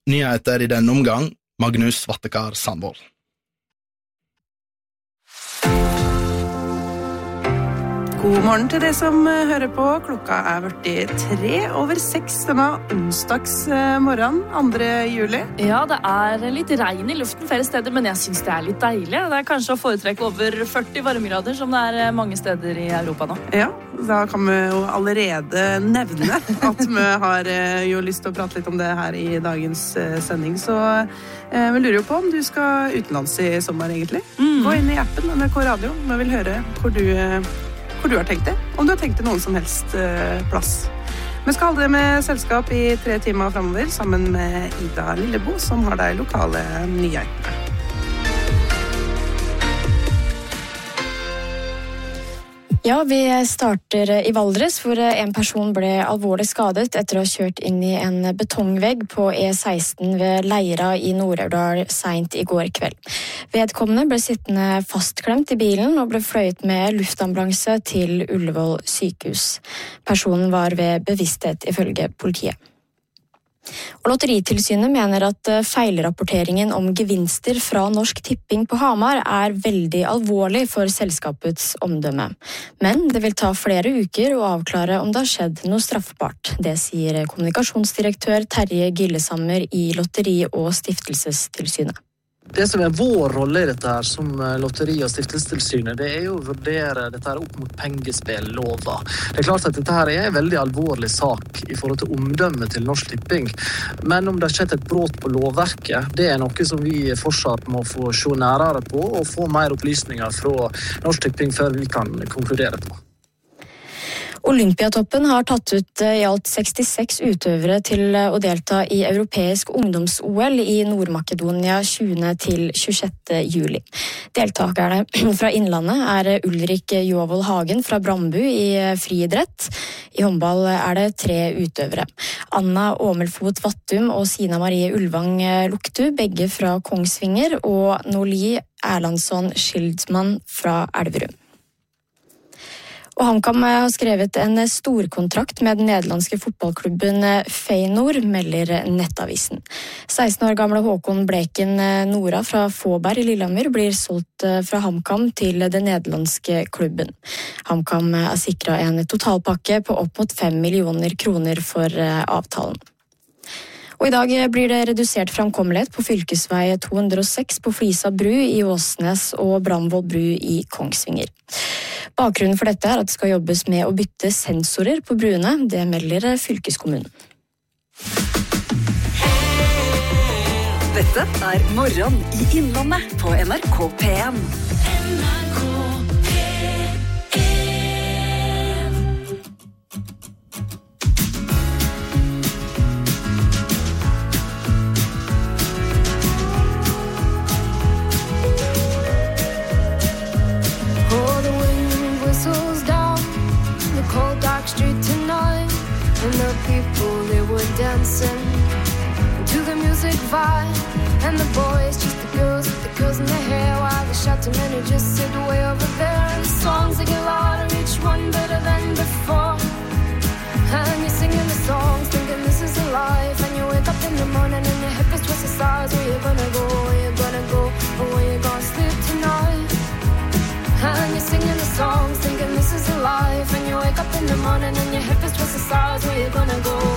Nyheter I denne omgang, Magnus Vattekar Sandvold. God morgen til deg som hører på. Klokka blitt 3:06 denne onsdagsmorgen, 2. juli. Ja, det litt regn I luften flere steder, men jeg synes det litt deilig. Det kanskje å foretrekke over 40 varmegrader, som det mange steder I Europa nå. Ja, da kan vi jo allerede nevne at vi har jo lyst til å prate litt om det her I dagens sending, så vi lurer jo på om du skal utenlands I sommer egentlig. Gå inn I appen NRK Radio, vi vil høre hvor du har tenkt det, om du har tenkt det noen som helst plass. Vi skal holde det med selskap I 3 timer fremover, sammen med Ida Lillebo, som har de lokale nyhetene. Ja, vi starter I Valdres, hvor en person ble alvorlig skadet etter å ha kjørt inn I en betongvegg på E16 ved Leira I Nord-Aurdal sent I går kveld. Vedkommende ble sittende fastklemt I bilen og ble fløyet med luftambulanse til Ullevål sykehus. Personen var ved bevissthet ifølge politiet. Og Lotteritilsynet mener at feilrapporteringen om gevinster fra Norsk Tipping på Hamar veldig alvorlig for selskapets omdømme. Men det vil ta flere uker å avklare om det har skjedd noe straffbart. Det sier kommunikasjonsdirektør Terje Gillesammer I Lotteri- og Stiftelsestilsynet. Det som vår rolle I dette her som Lotteri- og Stiftelsestilsynet, det jo å vurdere dette her opp mot pengespillova. Det klart at dette her en veldig alvorlig sak I forhold til omdømmet til Norsk Tipping, men om det har skjedd et brot på lovverket, det noe som vi fortsatt må få se nærere på og få mer opplysninger fra Norsk Tipping før vi kan konkludere på. Olympiatoppen har tatt ut I alt 66 utøvere til å delta I europeisk ungdoms-OL I Nord-Makedonia 20. til 26. juli. Deltakerne fra Innlandet Ulrik Jovold Hagen fra Brambu I friidrett. I håndball det 3 utøvere. Anna Åmelfot Vattum og Sina Marie Ulvang Luktu, begge fra Kongsvinger, og Noli Erlandsson Skildsmann fra Elverum. Og HamKam har skrevet en storkontrakt med den nederlandske fotballklubben Feyenoord, melder Nettavisen. 16 år gamle Håkon Bleken Nora fra Fåberg I Lillehammer blir solgt fra HamKam til den nederlandske klubben. HamKam sikret en totalpakke på opp mot 5 millioner kroner for avtalen. Og I dag blir det redusert framkommelighet på fylkesvei 206 på Flisa bru I Åsnes og Bramvoll bru I Kongsvinger. Bakgrunnen for dette at det skal jobbes med å bytte sensorer på bruene, det melder fylkeskommunen. Dette Morgen I Innlandet på NRK P1. Cold dark street tonight, and the people they were dancing to the music vibe, and the boys just the girls in their hair, while the shouting men who just sit way over there. The songs they get louder, each one better than before, and you're singing the songs thinking this is a life, and you wake up in the morning and your hip is twisted sides. Where you gonna go, or where you gonna sleep tonight? And you're singing the songs thinking this is a life, and you wake up in the morning and your hip is twisted sides. Where you gonna go?